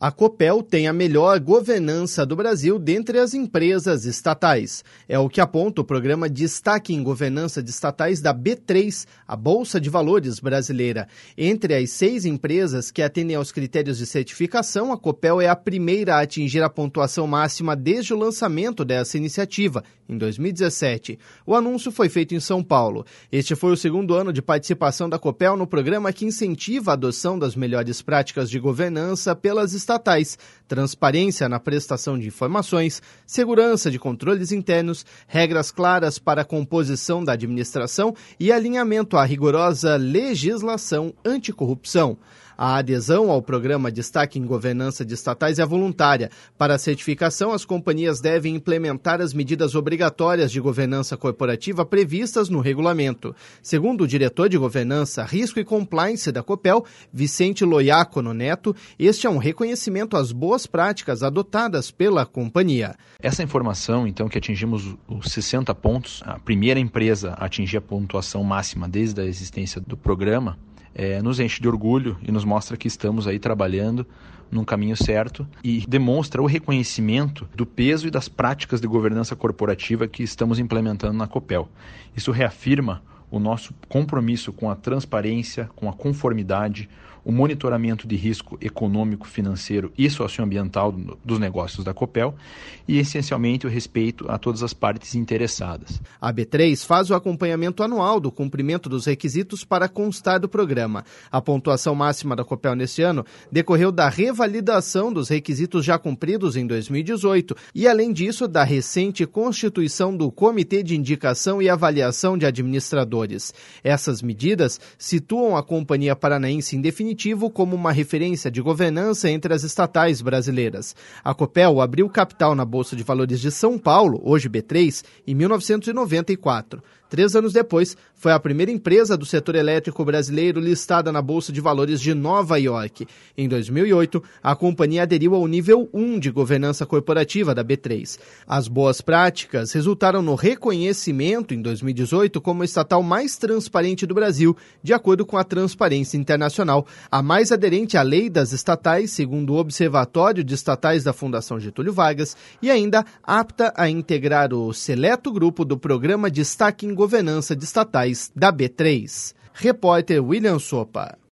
A Copel tem a melhor governança do Brasil dentre as empresas estatais. É o que aponta o programa Destaque em Governança de Estatais da B3, a Bolsa de Valores brasileira. Entre as 6 empresas que atendem aos critérios de certificação, a Copel é a primeira a atingir a pontuação máxima desde o lançamento dessa iniciativa, em 2017. O anúncio foi feito em São Paulo. Este foi o segundo ano de participação da Copel no programa que incentiva a adoção das melhores práticas de governança pelas estatais, transparência na prestação de informações, segurança de controles internos, regras claras para a composição da administração e alinhamento à rigorosa legislação anticorrupção. A adesão ao programa Destaque em Governança de Estatais é voluntária. Para a certificação, as companhias devem implementar as medidas obrigatórias de governança corporativa previstas no regulamento. Segundo o diretor de Governança, Risco e Compliance da Copel, Vicente Loiacono Neto, este é um reconhecimento às boas práticas adotadas pela companhia. Essa informação, então, que atingimos os 60 pontos, a primeira empresa a atingir a pontuação máxima desde a existência do programa, nos enche de orgulho e nos mostra que estamos aí trabalhando num caminho certo e demonstra o reconhecimento do peso e das práticas de governança corporativa que estamos implementando na Copel. Isso reafirma o nosso compromisso com a transparência, com a conformidade, o monitoramento de risco econômico, financeiro e socioambiental dos negócios da Copel e, essencialmente, o respeito a todas as partes interessadas. A B3 faz o acompanhamento anual do cumprimento dos requisitos para constar do programa. A pontuação máxima da Copel neste ano decorreu da revalidação dos requisitos já cumpridos em 2018 e, além disso, da recente constituição do Comitê de Indicação e Avaliação de Administradores. Essas medidas situam a Companhia Paranaense em definitivo como uma referência de governança entre as estatais brasileiras. A Copel abriu capital na Bolsa de Valores de São Paulo, hoje B3, em 1994. 3 anos depois, foi a primeira empresa do setor elétrico brasileiro listada na Bolsa de Valores de Nova York. Em 2008, a companhia aderiu ao nível 1 de governança corporativa da B3. As boas práticas resultaram no reconhecimento, em 2018, como a estatal mais transparente do Brasil, de acordo com a Transparência Internacional, a mais aderente à lei das estatais, segundo o Observatório de Estatais da Fundação Getúlio Vargas, e ainda apta a integrar o seleto grupo do programa Destaque em Governança de Estatais da B3. Repórter William Sopa.